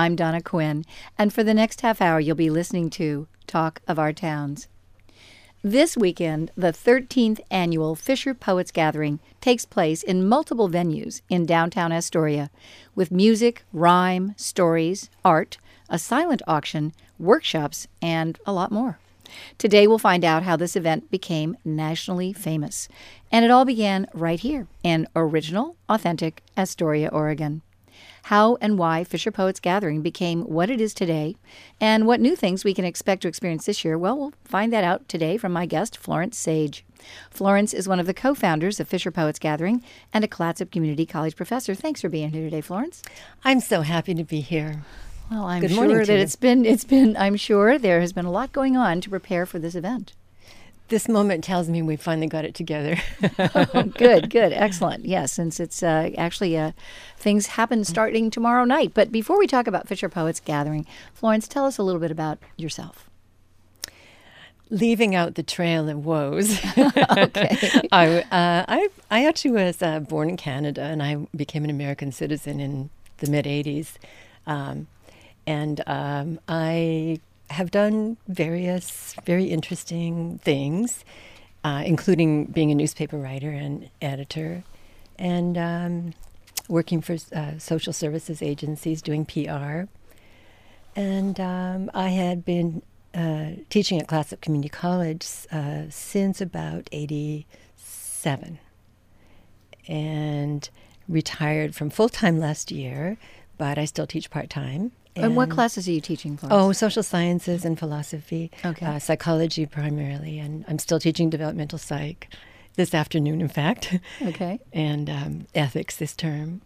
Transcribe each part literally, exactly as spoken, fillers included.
I'm Donna Quinn, and for the next half hour, you'll be listening to Talk of Our Towns. This weekend, the thirteenth annual Fisher Poets Gathering takes place in multiple venues in downtown Astoria, with music, rhyme, stories, art, a silent auction, workshops, and a lot more. Today we'll find out how this event became nationally famous. And it all began right here in original, authentic Astoria, Oregon. How and why Fisher Poets Gathering became what it is today, and what new things we can expect to experience this year, well, we'll find that out today from my guest, Florence Sage. Florence is one of the co-founders of Fisher Poets Gathering and a Clatsop Community College professor. Thanks for being here today, Florence. I'm so happy to be here. Well, I'm Good sure morning that to you. it's been, it's been, I'm sure there has been a lot going on to prepare for this event. This moment tells me we finally got it together. Oh, good, good, excellent. Yes, since it's uh, actually uh, things happen starting tomorrow night. But before we talk about Fisher Poets Gathering, Florence, tell us a little bit about yourself. Leaving out the trail of woes. Okay. I, uh, I, I actually was uh, born in Canada, and I became an American citizen in the mid-eighties. Um, and um, I have done various very interesting things, uh, including being a newspaper writer and editor, and um, working for uh, social services agencies, doing P R. And um, I had been uh, teaching at Clatsop Community College uh, since about eighty-seven, and retired from full-time last year, but I still teach part-time. And, and what classes are you teaching, Florence? Oh, social sciences and philosophy, okay. uh, psychology primarily, and I'm still teaching developmental psych this afternoon, in fact. Okay. And um, ethics this term.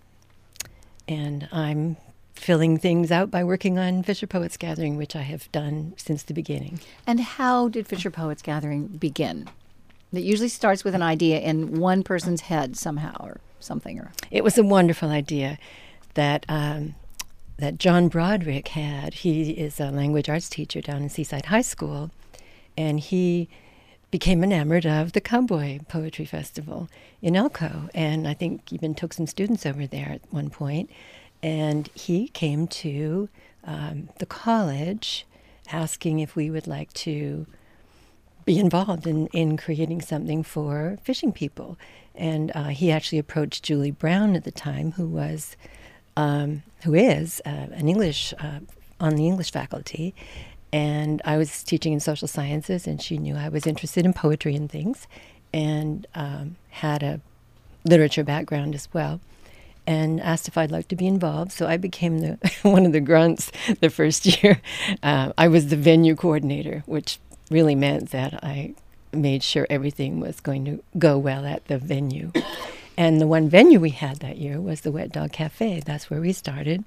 And I'm filling things out by working on Fisher Poets Gathering, which I have done since the beginning. And how did Fisher Poets Gathering begin? It usually starts with an idea in one person's head somehow or something. Or It was a wonderful idea that... Um, that John Broderick had. He is a language arts teacher down in Seaside High School, and he became enamored of the Cowboy Poetry Festival in Elko, and I think even took some students over there at one point. And he came to um, the college asking if we would like to be involved in, in creating something for fishing people. And uh, he actually approached Julie Brown at the time, who was... Um, who is uh, an English, uh, on the English faculty, and I was teaching in social sciences, and she knew I was interested in poetry and things, and um, had a literature background as well, and asked if I'd like to be involved. So I became the one of the grunts the first year. Uh, I was the venue coordinator, which really meant that I made sure everything was going to go well at the venue. And the one venue we had that year was the Wet Dog Cafe. That's where we started.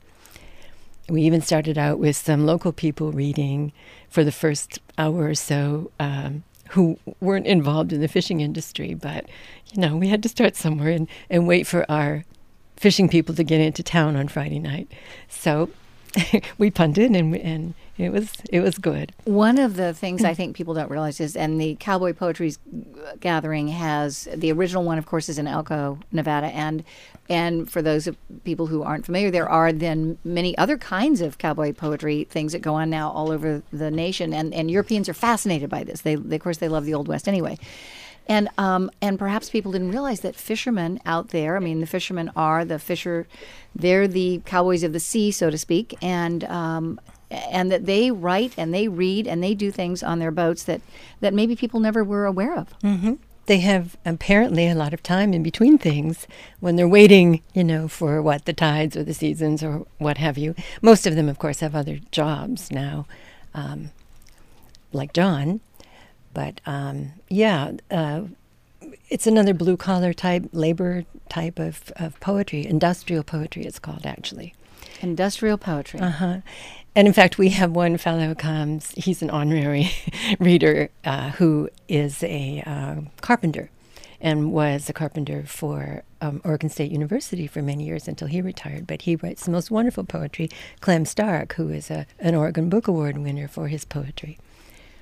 We even started out with some local people reading for the first hour or so um, who weren't involved in the fishing industry. But, you know, we had to start somewhere and, and wait for our fishing people to get into town on Friday night. So we punted, and and it was it was good. One of the things I think people don't realize is, and the Cowboy Poetry Gathering has, the original one, of course, is in Elko, Nevada, and and for those of people who aren't familiar, there are then many other kinds of cowboy poetry things that go on now all over the nation, and, and Europeans are fascinated by this. They, they, of course, they love the Old West anyway. And um, and perhaps people didn't realize that fishermen out there, I mean, the fishermen are the fisher, they're the cowboys of the sea, so to speak, and um, and that they write and they read and they do things on their boats that, that maybe people never were aware of. Mm-hmm. They have apparently a lot of time in between things when they're waiting, you know, for what, the tides or the seasons or what have you. Most of them, of course, have other jobs now, um, like John. But, um, yeah, uh, it's another blue-collar type, labor type of, of poetry. Industrial poetry, it's called, actually. Industrial poetry. Uh-huh. And, in fact, we have one fellow who comes, he's an honorary reader uh, who is a uh, carpenter and was a carpenter for um, Oregon State University for many years until he retired. But he writes the most wonderful poetry. Clem Stark, who is a, an Oregon Book Award winner for his poetry.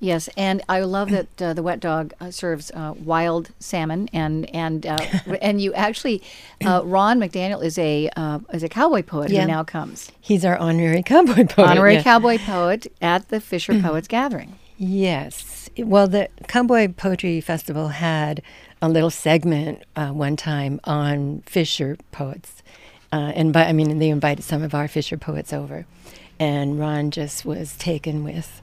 Yes, and I love that uh, the Wet Dog uh, serves uh, wild salmon, and and uh, and you actually, uh, Ron McDaniel is a uh, is a cowboy poet Yeah. who now comes. He's our honorary cowboy poet. Honorary yeah. cowboy poet at the Fisher Poets Gathering. Yes. Well, the Cowboy Poetry Festival had a little segment uh, one time on Fisher poets. Uh, and by, I mean, they invited some of our Fisher poets over. And Ron just was taken with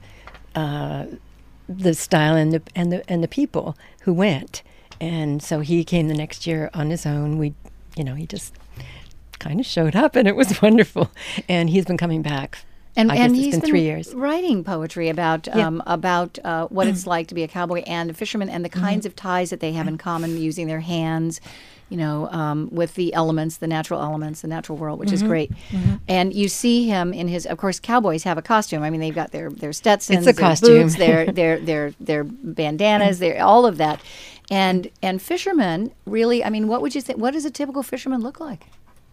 uh, the style and the, and the and the people who went. And so he came the next year on his own. We, you know, he just kind of showed up, and it was wonderful. And he's been coming back. And, I and guess it's he's been been three years. writing poetry about Yeah. um, about uh, what it's like to be a cowboy and a fisherman, and the kinds of ties that they have in common, using their hands, you know, um, with the elements, the natural elements, the natural world, which is great. And you see him in his. Of course, cowboys have a costume. I mean, they've got their their Stetsons, It's a their costume. boots, their their their their bandanas, their all of that. And and fishermen really. I mean, what would you think? What does a typical fisherman look like?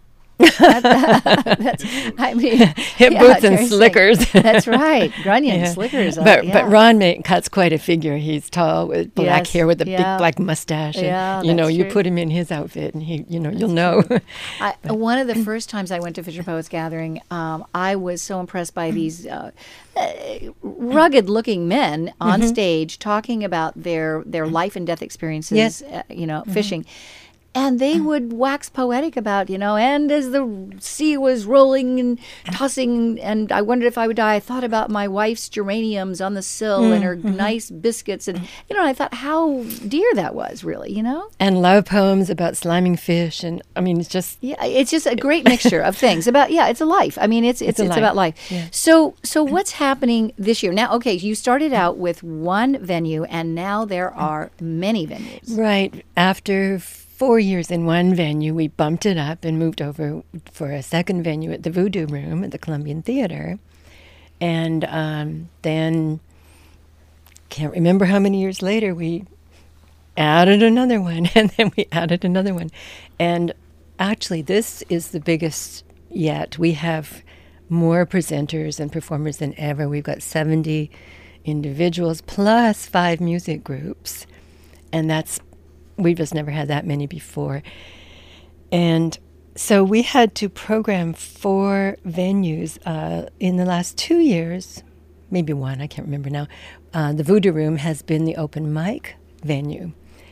that, that, that's, I mean, Hip yeah, boots and very sick. slickers. That's right, grunion Yeah. slickers. uh, But yeah. but Ron ma- cuts quite a figure. He's tall with black Yes, hair with a yeah. big black mustache. And, Yeah, you know, that's you true. put him in his outfit, and he, you know, you'll know. I, one of the first times I went to Fisher Poets Gathering, um, I was so impressed by these uh, uh, rugged-looking men on Mm-hmm. stage talking about their their life and death experiences. Yes. Uh, you know, fishing. And they would wax poetic about, you know, and as the sea was rolling and tossing, and I wondered if I would die, I thought about my wife's geraniums on the sill and her nice biscuits. And, you know, I thought how dear that was, really, you know? And love poems about sliming fish, and I mean, it's just Yeah, it's just a great mixture of things about. Yeah, it's a life. I mean, it's it's It's it's, a about life. life. Yeah. So so what's happening this year? Now, okay, you started out with one venue, and now there are many venues. right after four years in one venue. We bumped it up and moved over for a second venue at the Voodoo Room at the Columbian Theater, and um, then can't remember how many years later we added another one, and then we added another one, and actually this is the biggest yet. We have more presenters and performers than ever. We've got seventy individuals plus five music groups, and that's we've just never had that many before. And so we had to program four venues uh, in the last two years, maybe one, I can't remember now. Uh, the Voodoo Room has been the open mic venue,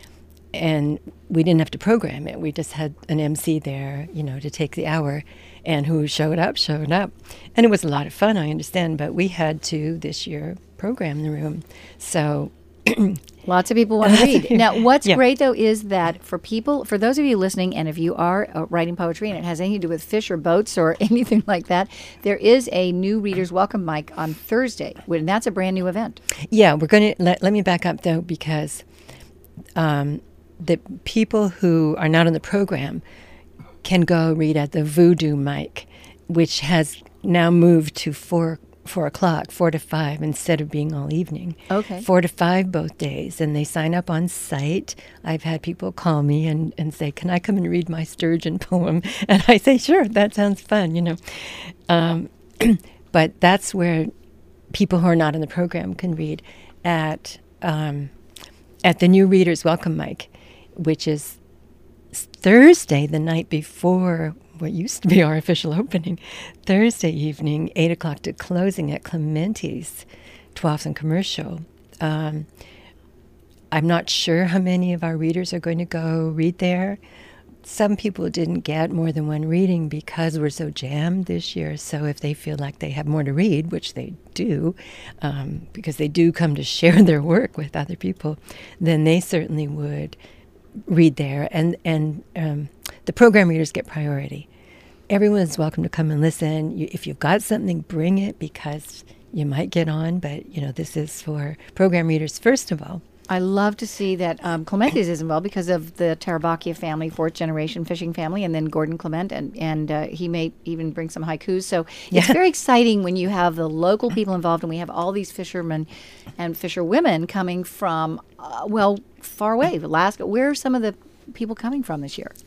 and we didn't have to program it. We just had an M C there, you know, to take the hour, and who showed up, showed up. And it was a lot of fun, I understand, but we had to, this year, program the room. So Lots of people want to read. Now, what's Yeah. great, though, is that for people, for those of you listening, and if you are uh, writing poetry and it has anything to do with fish or boats or anything like that, there is a new Reader's Welcome mic on Thursday, and that's a brand new event. Yeah, we're going to let, let me back up though, because um, the people who are not on the program can go read at the Voodoo mic, which has now moved to four four o'clock, four to five, instead of being all evening. Okay. Four to five both days, and they sign up on site. I've had people call me and, and say, "Can I come and read my sturgeon poem?" And I say, "Sure, that sounds fun," you know. Um, but that's where people who are not in the program can read at um, at the new Reader's Welcome mic, which is Thursday, the night before what used to be our official opening, Thursday evening, eight o'clock to closing at Clementi's, twelfth and Commercial. Um, I'm not sure how many of our readers are going to go read there. Some people didn't get more than one reading because we're so jammed this year. So if they feel like they have more to read, which they do, um, because they do come to share their work with other people, then they certainly would read there. And, and um, the program readers get priority. Everyone is welcome to come and listen. You, if you've got something, bring it, because you might get on. But, you know, this is for program readers first of all. I love to see that um, Clementi's is involved because of the Tarabacchia family, fourth generation fishing family, and then Gordon Clement, and and uh, he may even bring some haikus. So it's Yeah. very exciting when you have the local people involved, and we have all these fishermen and fisherwomen coming from, uh, well, far away, Alaska. Where are some of the people coming from this year?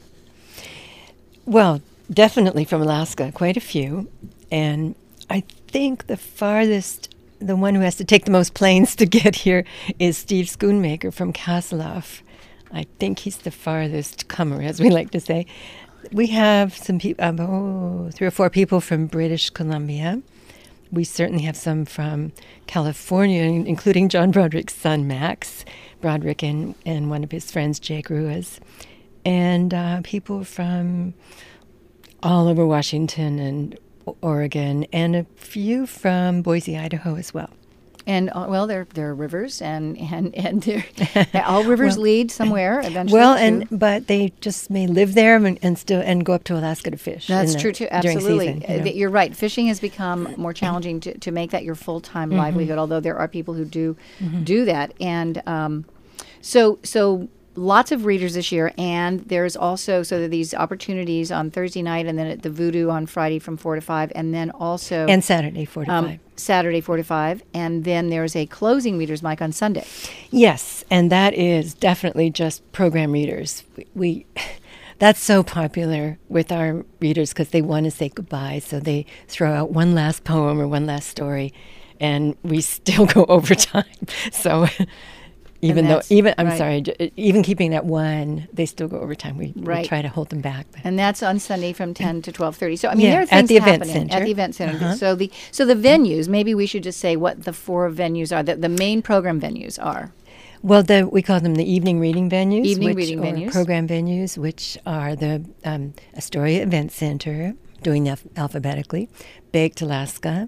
Well, definitely from Alaska, quite a few. And I think the farthest the one who has to take the most planes to get here is Steve Schoonmaker from Kasselhoff. I think he's the farthest comer, as we like to say. We have some people, um, oh, three or four people from British Columbia. We certainly have some from California, including John Broderick's son, Max Broderick, and, and one of his friends, Jake Ruiz. And uh, people from all over Washington and Oregon, and a few from Boise, Idaho as well. And uh, well, there there are rivers, and and and there all rivers well, lead somewhere eventually. Well, to. and but they just may live there and, and still and go up to Alaska to fish. That's the, true too. Absolutely, season, you know? You're right. Fishing has become more challenging to, to make that your full time mm-hmm. livelihood. Although there are people who do mm-hmm. do that, and um, so so. Lots of readers this year, and there's also so there are these opportunities on Thursday night, and then at the Voodoo on Friday from four to five, and then also and Saturday four to um, five. Saturday four to five, and then there's a closing readers mic on Sunday. Yes, and that is definitely just program readers. We, we that's so popular with our readers because they want to say goodbye, so they throw out one last poem or one last story, and we still go over time. So. Even though, even I'm right. sorry, even keeping that one, they still go over time. We, right. we try to hold them back. And that's on Sunday from ten to twelve thirty. So I mean, yeah, there are things at the event happening center. at the event center. Uh-huh. So the so the venues. Maybe we should just say what the four venues are. That the main program venues are. Well, the, we call them the evening reading venues. Evening which, reading or venues. Program venues, which are the um, Astoria Event Center, doing alph- alphabetically, Baked Alaska,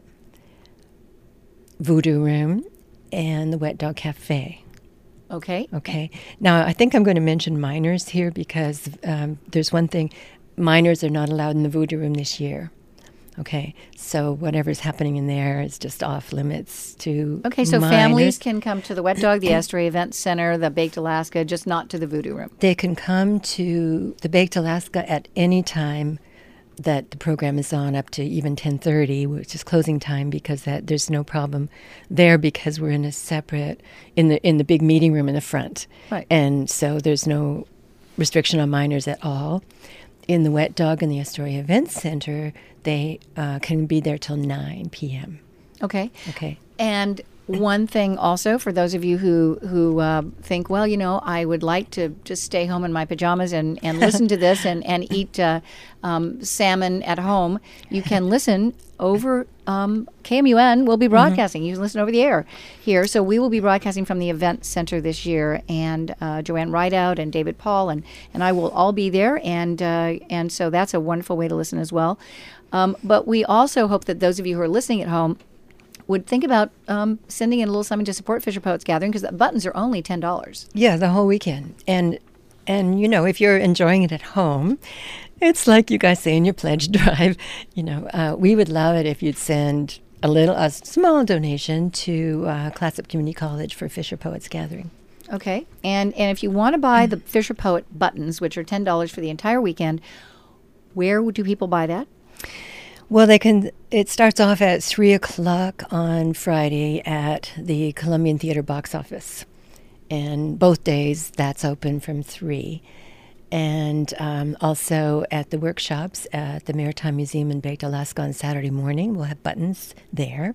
Voodoo Room, and the Wet Dog Cafe. Okay. Okay. Now, I think I'm going to mention minors here because um, there's one thing. Minors are not allowed in the Voodoo Room this year. Okay. So whatever's happening in there is just off limits to Okay, so minors. families can come to the Wet Dog, the Astoria Event Center, the Baked Alaska, just not to the Voodoo Room. They can come to the Baked Alaska at any time that the program is on, up to even ten thirty, which is closing time, because that there's no problem there because we're in a separate in the in the big meeting room in the front, right? And so there's no restriction on minors at all. In the Wet Dog and the Astoria Event Center, they uh, can be there till nine p.m. Okay. Okay. And one thing also for those of you who who uh, think, well, you know, I would like to just stay home in my pajamas and, and listen to this and, and eat uh, um, salmon at home, you can listen over um, K M U N will be broadcasting. Mm-hmm. You can listen over the air here. So we will be broadcasting from the event center this year, and uh, Joanne Rideout and David Paul and, and I will all be there, and uh, and so that's a wonderful way to listen as well. Um, but we also hope that those of you who are listening at home would think about um, sending in a little something to support Fisher Poets Gathering, because the buttons are only ten dollars. Yeah, the whole weekend. And, and you know, if you're enjoying it at home, it's like you guys say in your pledge drive, you know, uh, we would love it if you'd send a little, a small donation to uh, Clatsop Community College for Fisher Poets Gathering. Okay. And, and if you want to buy the Fisher Poet buttons, which are ten dollars for the entire weekend, where do people buy that? Well, they can. It starts off at three o'clock on Friday at the Columbian Theater box office, and both days that's open from three, and um, also at the workshops at the Maritime Museum in Baked Alaska on Saturday morning. We'll have buttons there.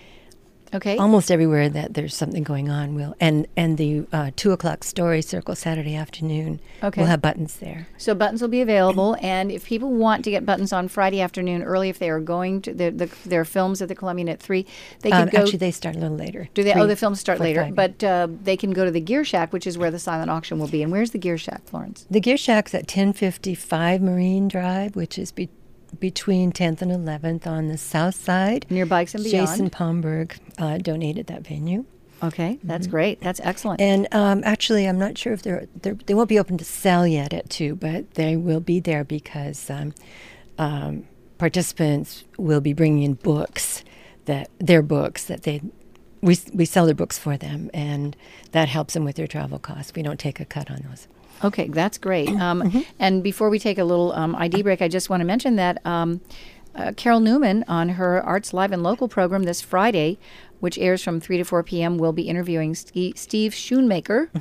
Okay. Almost everywhere that there's something going on, we'll and and the uh, two o'clock story circle Saturday afternoon. Okay. We'll have buttons there. So buttons will be available, and if people want to get buttons on Friday afternoon early, if they are going to the, the their films at the Columbian at three, they can um, go. Actually, they start a little later. Do they? Three, oh, the films start later, five. but uh, they can go to the Gear Shack, which is where the silent auction will be. And where's the Gear Shack, Florence? The Gear Shack's at ten fifty-five Marine Drive, which is be- between tenth and eleventh on the south side. Near Bikes and Beyond. Jason Palmberg uh, donated that venue. Okay, that's Mm-hmm. great. That's excellent. And um, actually, I'm not sure if they're, they're they won't be open to sell yet at two, but they will be there because um, um, participants will be bringing in books that their books that they we we sell their books for them, and that helps them with their travel costs. We don't take a cut on those. Okay, that's great. Um, Mm-hmm. And before we take a little um, I D break, I just want to mention that um, uh, Carol Newman on her Arts Live and Local program this Friday, which airs from three to four p.m., will be interviewing St- Steve Schoonmaker. Mm-hmm.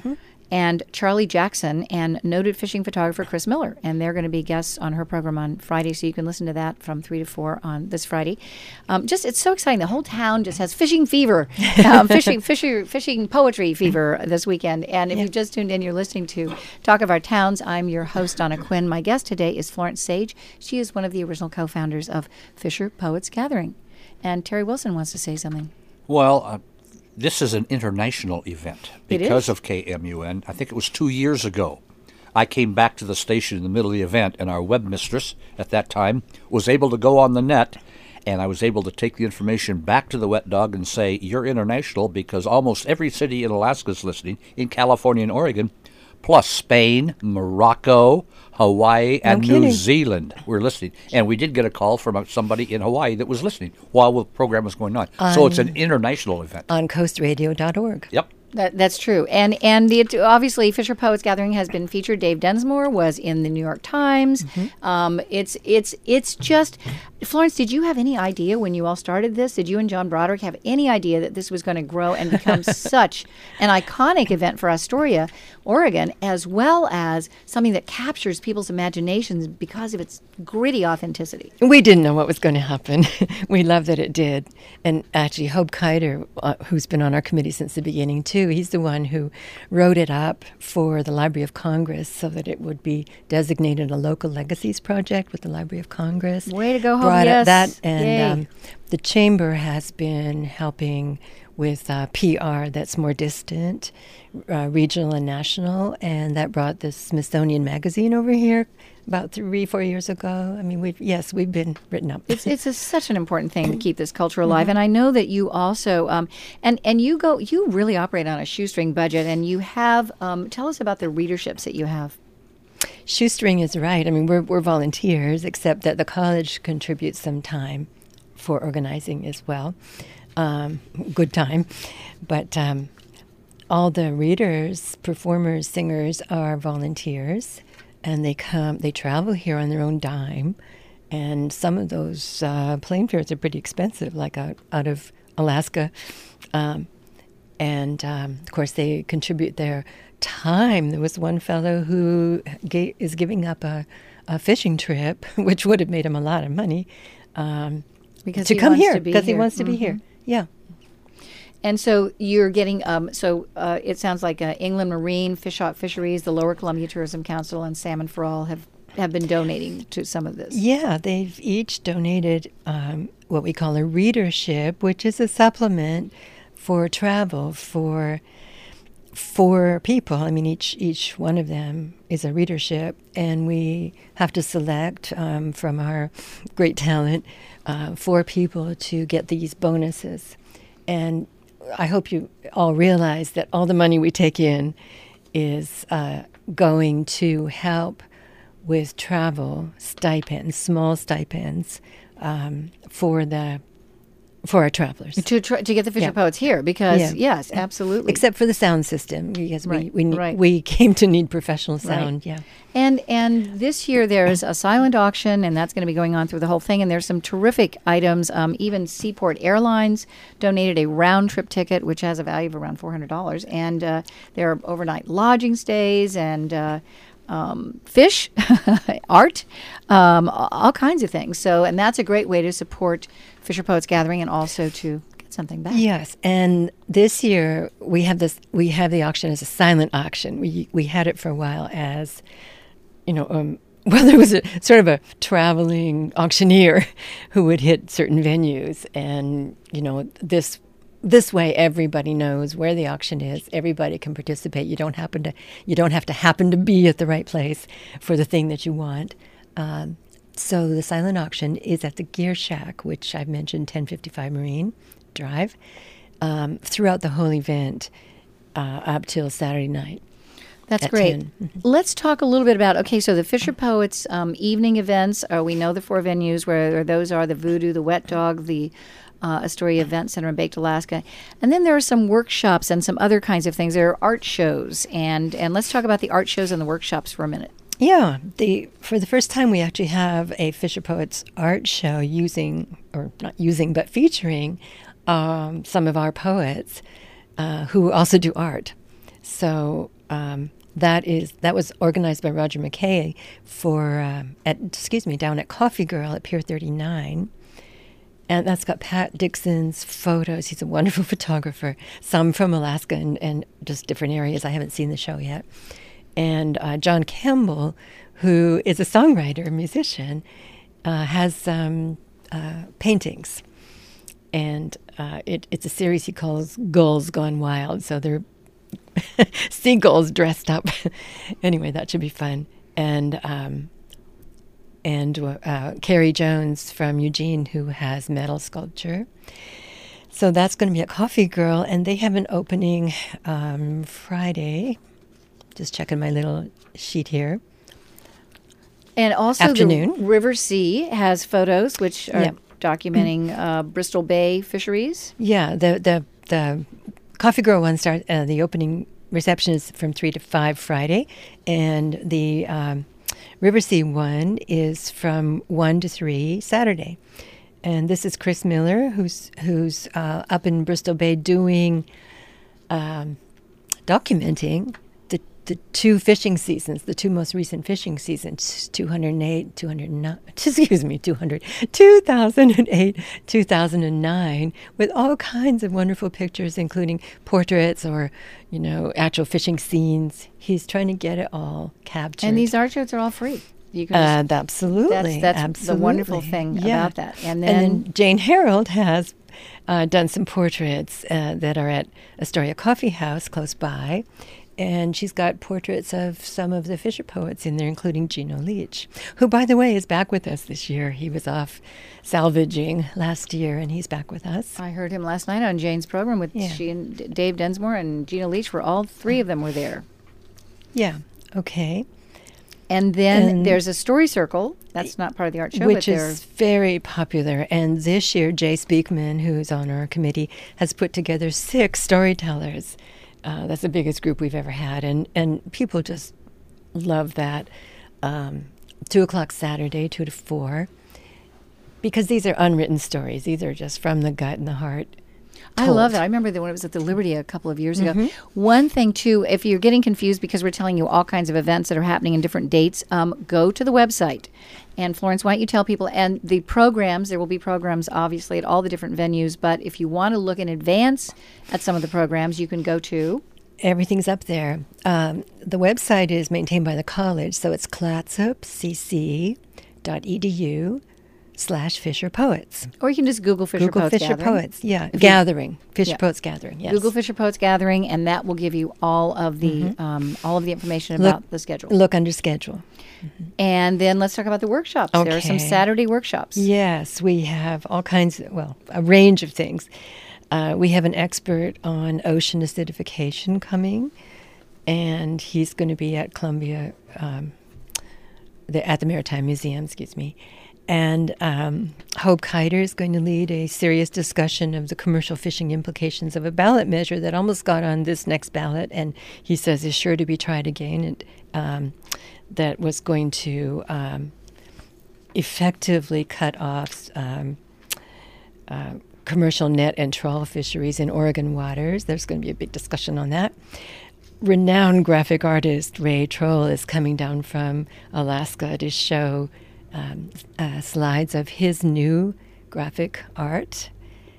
and Charlie Jackson and noted fishing photographer Chris Miller. And they're going to be guests on her program on Friday, so you can listen to that from three to four on this Friday. Um, just, it's so exciting. The whole town just has fishing fever, um, fishing, fishing, fishing poetry fever this weekend. And if yeah. you've just tuned in, you're listening to Talk of Our Towns. I'm your host, Donna Quinn. My guest today is Florence Sage. She is one of the original co-founders of Fisher Poets Gathering. And Terry Wilson wants to say something. Well, uh, this is an international event because of K M U N. I think it was two years ago. I came back to the station in the middle of the event, and our webmistress at that time was able to go on the net, and I was able to take the information back to the Wet Dog and say, you're international because almost every city in Alaska is listening, in California and Oregon, plus Spain, Morocco, Hawaii, and No New kidding. Zealand were listening. And we did get a call from somebody in Hawaii that was listening while the program was going on. On- so it's an international event. On coast radio dot org. Yep. That, that's true. And and the, obviously, Fisher Poets Gathering has been featured. Dave Densmore was in the New York Times. Mm-hmm. Um, it's it's it's just, Florence, did you have any idea when you all started this? Did you and John Broderick have any idea that this was going to grow and become such an iconic event for Astoria, Oregon, as well as something that captures people's imaginations because of its gritty authenticity? We didn't know what was going to happen. We love that it did. And actually, Hope Kiter, uh, who's been on our committee since the beginning, too, he's the one who wrote it up for the Library of Congress so that it would be designated a local legacies project with the Library of Congress. Way to go, Hope. Brought Yes. up that, and Yay. um, the Chamber has been helping with uh, P R that's more distant, uh, regional and national, and that brought the Smithsonian Magazine over here about three, four years ago. I mean, we've yes, we've been written up. It's it's a, such an important thing to keep this culture alive, mm-hmm. and I know that you also um, and and you go you really operate on a shoestring budget, and you have um, tell us about the readerships that you have. Shoestring is right. I mean, we're we're volunteers, except that the college contributes some time for organizing as well. Um, good time, but um, all the readers, performers, singers are volunteers, and they come. They travel here on their own dime, and some of those uh, plane fares are pretty expensive, like out out of Alaska, um, and um, of course they contribute their time. There was one fellow who ga- is giving up a, a fishing trip, which would have made him a lot of money, um, because to he come wants here to be because he here. wants to Mm-hmm. be here. Yeah. And so you're getting, um, so uh, it sounds like uh, England Marine, Fish Hawk Fisheries, the Lower Columbia Tourism Council, and Salmon for All have, have been donating to some of this. Yeah, they've each donated um, what we call a readership, which is a supplement for travel for for people. I mean, each each one of them is a readership, and we have to select um, from our great talent uh, four people to get these bonuses. And I hope you all realize that all the money we take in is uh, going to help with travel stipends, small stipends um, for the for our travelers. To try, to get the Fisher Yeah. Poets here, because, Yeah. yes, absolutely. Except for the sound system, because Right, we we, ne- right. we came to need professional sound. Yeah. And and this year there's a silent auction, and that's going to be going on through the whole thing. And there's some terrific items. Um, even Seaport Airlines donated a round trip ticket, which has a value of around four hundred dollars. And uh, there are overnight lodging stays and uh, um, fish, art, um, all kinds of things. So, and that's a great way to support Fisher Poets Gathering and also to get something back. Yes, and this year we have this. We have the auction as a silent auction. We we had it for a while as, you know, um, well, there was a sort of a traveling auctioneer who would hit certain venues, and you know, this this way everybody knows where the auction is. Everybody can participate. You don't happen to you don't have to happen to be at the right place for the thing that you want. Um, so the silent auction is at the Gear Shack, which I've mentioned, ten fifty-five Marine Drive, um, throughout the whole event uh, up till Saturday night. That's at great. ten. Mhm. Let's talk a little bit about, okay, so the Fisher Poets um, evening events, uh, we know the four venues where those are the Voodoo, the Wet Dog, the uh, Astoria Event Center in Baked Alaska. And then there are some workshops and some other kinds of things. There are art shows. And, and let's talk about the art shows and the workshops for a minute. Yeah, the for the first time we actually have a Fisher Poets art show using, or not using, but featuring um, some of our poets uh, who also do art. So um, that is that was organized by Roger McKay for um, at excuse me down at Coffee Girl at Pier thirty-nine. And that's got Pat Dixon's photos. He's a wonderful photographer, some from Alaska and, and just different areas. I haven't seen the show yet. And uh, John Campbell, who is a songwriter, a musician, uh, has some uh, paintings. And uh, it, it's a series he calls Gulls Gone Wild. So they're seagulls dressed up. Anyway, that should be fun. And... Um, and uh, Carrie Jones from Eugene, who has metal sculpture. So that's going to be at Coffee Girl, and they have an opening um, Friday. Just checking my little sheet here. And also Afternoon. the River Sea has photos, which are Yeah. documenting uh, Bristol Bay fisheries. Yeah, the the the Coffee Girl one start. Uh, the opening reception is from three to five Friday, and the um, River Sea one is from one to three Saturday. And this is Chris Miller, who's who's uh, up in Bristol Bay doing, um, documenting the, the two fishing seasons, the two most recent fishing seasons, two hundred eight, two hundred nine, excuse me, two hundred, two thousand eight, two thousand nine, with all kinds of wonderful pictures, including portraits or, you know, actual fishing scenes. He's trying to get it all captured. And these art shows are all free. You can Uh, just, absolutely. that's that's absolutely. the wonderful thing Yeah. about that. And then, And then Jane Harold has uh, done some portraits uh, that are at Astoria Coffee House close by. And she's got portraits of some of the Fisher poets in there, including Gino Leach, who, by the way, is back with us this year. He was off salvaging last year, and he's back with us. I heard him last night on Jane's program with Yeah. she and D- Dave Densmore and Gina Leach. Were all three of them were there. Yeah, okay. And then And- there's a story circle. That's not part of the art show, Which but is very popular. And this year, Jay Speakman, who's on our committee, has put together six storytellers. Uh, that's the biggest group we've ever had. And, and people just love that. Um, two o'clock Saturday, two to four. Because these are unwritten stories. These are just from the gut and the heart. I love told. that. I remember that when it was at the Liberty a couple of years Mm-hmm. ago. One thing, too, if you're getting confused because we're telling you all kinds of events that are happening in different dates, um, go to the website. And Florence, why don't you tell people, and the programs, there will be programs obviously at all the different venues, but if you want to look in advance at some of the programs, you can go to... Everything's up there. Um, the website is maintained by the college, so it's clatsupcc dot edu slash Fisher Poets. Or you can just Google Fisher Google Poets Fisher Gathering. Poets, yeah. If you- Gathering. Fisher Yeah. Poets Gathering, yes. Google Fisher Poets Gathering, and that will give you all of the um, all of the information Look- about the schedule. Look under schedule. And then let's talk about the workshops. There are some Okay. Saturday workshops. Yes, we have all kinds, of, well, a range of things. Uh, we have an expert on ocean acidification coming, and he's going to be at Columbia, um, the, at the Maritime Museum, excuse me. And um, Hope Kiter is going to lead a serious discussion of the commercial fishing implications of a ballot measure that almost got on this next ballot, and he says is sure to be tried again. And um, that was going to um, effectively cut off um, uh, commercial net and trawl fisheries in Oregon waters. There's going to be a big discussion on that. Renowned graphic artist Ray Troll is coming down from Alaska to show um, uh, slides of his new graphic art.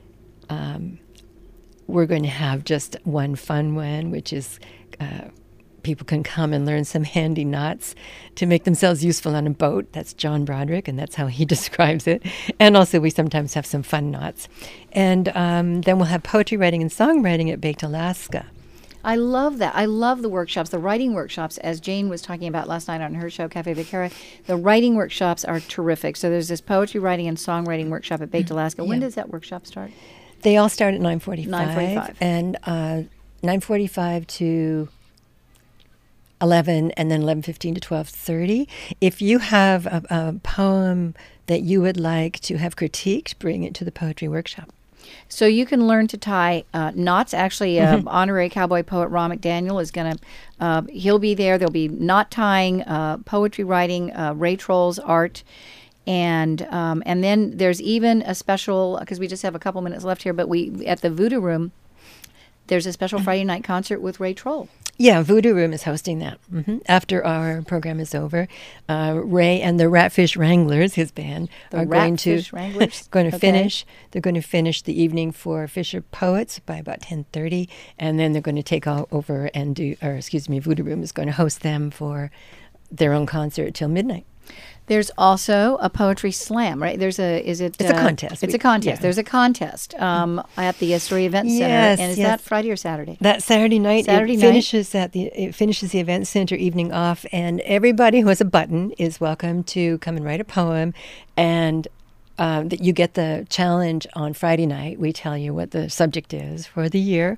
Um, we're going to have just one fun one, which is uh, people can come and learn some handy knots to make themselves useful on a boat. That's John Broderick, and that's how he describes it. And also we sometimes have some fun knots. And um, then we'll have poetry writing and songwriting at Baked Alaska. I love that. I love the workshops, the writing workshops, as Jane was talking about last night on her show, Cafe Vaquera. The writing workshops are terrific. So there's this poetry writing and songwriting workshop at Baked Alaska. When Yeah. does that workshop start? They all start at nine forty-five. nine forty-five. And uh, nine forty-five to eleven, and then eleven fifteen to twelve thirty. If you have a, a poem that you would like to have critiqued, bring it to the poetry workshop. So you can learn to tie uh, knots. Actually, uh, honorary cowboy poet Ron McDaniel is going to, uh, he'll be there. There'll be knot tying, uh, poetry writing, uh, Ray Troll's art. And um, and then there's even a special, because we just have a couple minutes left here, but we at the Voodoo Room, there's a special Friday night concert with Ray Troll. Yeah, Voodoo Room is hosting that. hmm After our program is over, uh, Ray and the Ratfish Wranglers, his band, The are going to Ratfish Wranglers? going to Okay. finish. They're going to finish the evening for Fisher Poets by about ten thirty, and then they're going to take all over and do, or excuse me, Voodoo Room is going to host them for their own concert till midnight. There's also a poetry slam, right? There's a is it? It's a uh, contest. It's We- a contest. yeah. There's a contest um, at the Astoria Event Center, Yes, and is yes. that Friday or Saturday? That Saturday night, Saturday it night? finishes at the it finishes the event center evening off, and everybody who has a button is welcome to come and write a poem, and um, that you get the challenge on Friday night. We tell you what the subject is for the year,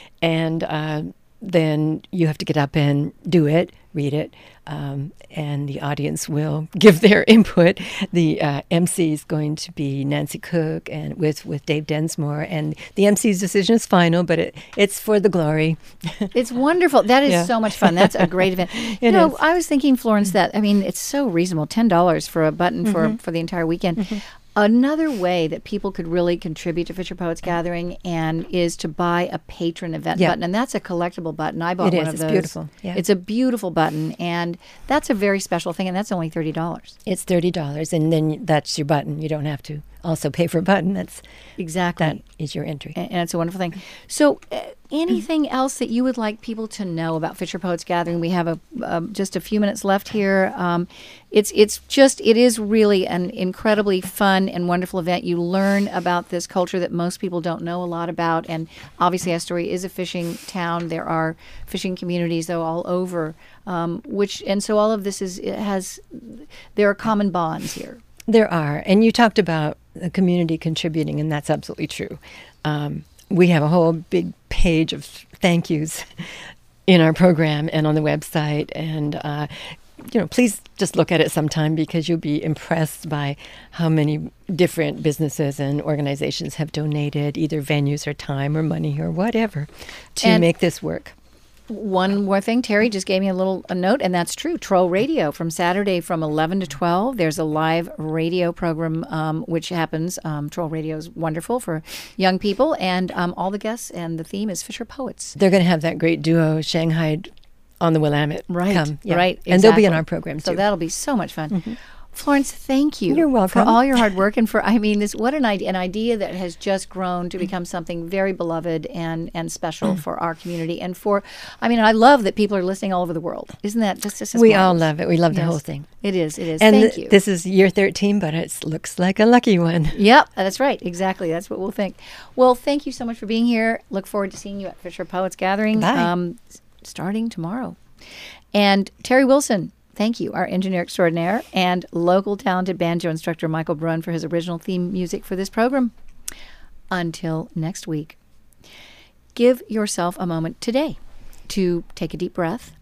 and uh, then you have to get up and do it, read it, um, and the audience will give their input. The uh, M C is going to be Nancy Cook and with, with Dave Densmore, and the M C's decision is final, but it, it's for the glory. It's wonderful. That is Yeah. so much fun. That's a great event. You It know, is. I was thinking, Florence, that I mean, it's so reasonable, ten dollars for a button for for the entire weekend. Another way that people could really contribute to Fisher Poets Gathering and is to buy a patron event Yeah. button, and that's a collectible button. I bought It one is. of It's those. beautiful. Yeah. It's a beautiful button, and that's a very special thing, and that's only thirty dollars. It's thirty dollars, and then that's your button. You don't have to also pay for a button. That's Exactly. that is your entry. and, and it's a wonderful thing. So, uh, anything else that you would like people to know about Fisher Poets Gathering? We have a uh, just a few minutes left here. Um, it's it's just it is really an incredibly fun and wonderful event. You learn about this culture that most people don't know a lot about, and obviously Astoria is a fishing town. There are fishing communities though all over, um, which and so all of this is it has there are common bonds here. There are, and you talked about the community contributing, and that's absolutely true. Um, we have a whole big page of thank yous in our program and on the website, and uh, you know, please just look at it sometime because you'll be impressed by how many different businesses and organizations have donated either venues or time or money or whatever to And- make this work. One more thing, Terry just gave me a little a note, and that's true. Troll Radio from Saturday from eleven to twelve. There's a live radio program um, which happens. Um, Troll Radio is wonderful for young people, and um, all the guests and the theme is Fisher Poets. They're going to have that great duo, Shanghai on the Willamette. Right, come. Yeah. right, And they'll be in exactly. our program So too. that'll be so much fun. Florence, thank you. You're welcome. For all your hard work and for, I mean, this what an idea, an idea that has just grown to become something very beloved and, and special for our community. And for, I mean, I love that people are listening all over the world. Isn't that just, just We all love it. We love the Yes. whole thing. It is, it is. And Thank th- you. this is year thirteen, but it looks like a lucky one. Yep, that's right. Exactly. That's what we'll think. Well, thank you so much for being here. Look forward to seeing you at Fisher Poets Gathering Bye. um, s- starting tomorrow. And Terry Wilson, thank you, our engineer extraordinaire, and local talented banjo instructor Michael Brunn for his original theme music for this program. Until next week, give yourself a moment today to take a deep breath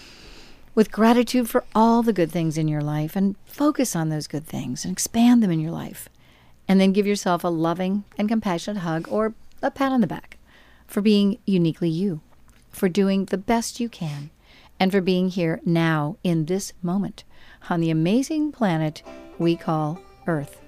with gratitude for all the good things in your life and focus on those good things and expand them in your life. And then give yourself a loving and compassionate hug or a pat on the back for being uniquely you, for doing the best you can, and for being here now in this moment on the amazing planet we call Earth.